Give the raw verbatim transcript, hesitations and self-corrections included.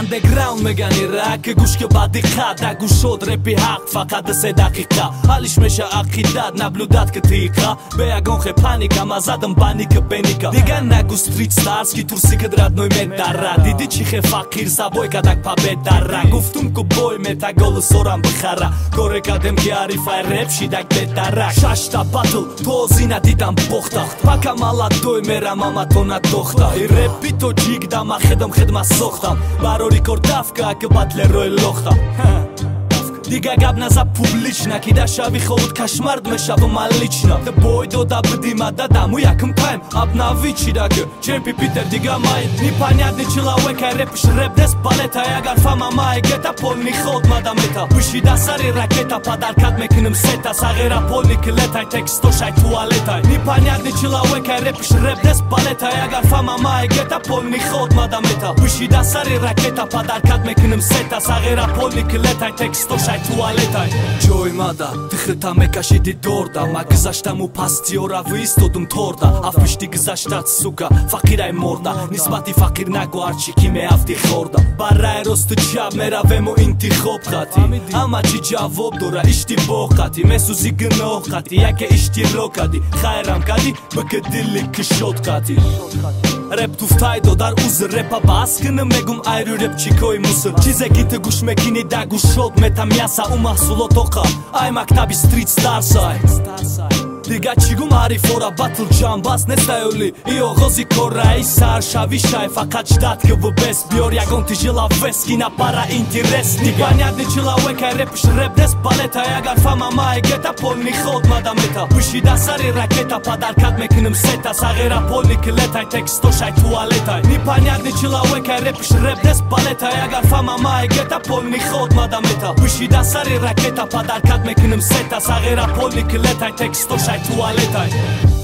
underground مگنی رک گوش که بعدی خد گوشود رپی حق فقط سه دقیقه حالش میشه عقیدت نبلودت که تیقه به یگان خی پانیکا مزدم پانیک پنیکا دیگه نگو ستریت ستارز کی تورسی که درد نوی می در دیدی چی خی فقیر سبای کدک پا به در گفتم که بوی می تا گل سورم بخره گوره کدم که عریفای رپ شیدک به در ششتا باتل توزی ندیدم بختاخت پاکم حالا دوی میرم اما تو ندوختا ای رپی تو جیگ دم خدم خدمت سختم برو ریکوردافکا که بطل روی لختم دیگه габ наза публично кида шави холод кашмард мешава малично да бойдо да бдима да даму якм тайм обнови чидаге чемпи питер дига май непонятный человек рэпиш рэп дес балета агар фама май гета полни ход мадамета буши да сари ракета подаркат мекиним сета сагера полни клетай тексто шай туалетай непонятный человек рэпиш рэп дес балета агар фама май гета полни ход мадамета буши да сари ракета подаркат мекиним сета сагера полни клетай тексто шай туалетай ҷой мада тихрита мекашиди дорда ма гузаштаму пастиора виистодум торда афпишти гузаштат сука фақирай морда нисбати фақир нагу ҳарчи ки меафти хорда баррай росту чап меравему интихоб хати ама чӣ ҷавоб дора иштибоҳ хати месӯзи гуноҳ хати яке иштиро кади хайрам кади бики дили кишод хати рэп туфтайдо дар уз рэпа бас куним мегум айру рэпчикои муср чизе ки ту гӯш мекини да гӯшод метамяса у маҳсулот оқа ай мактаби стрит старсай دیگه چیگو معریفورا بطل جنباس نستایولی ای آغازی کارایی سرشوی شای فقط جداد که و بس بیار یگان تیجلا وسکی نپارا اینتیرس непонятный человек рэпиш рэп дес балета агар фама май гета полни ход мадамета бушида сари ракета подаркат мекиним сета сагера полни клетай тексто шай туалетай непонятный человек рэпиш рэп дес балета агар фама май гета полни ход мадамета бушида сари ракета подаркат мекиним сета сагера полни клетай тексто шай туалетай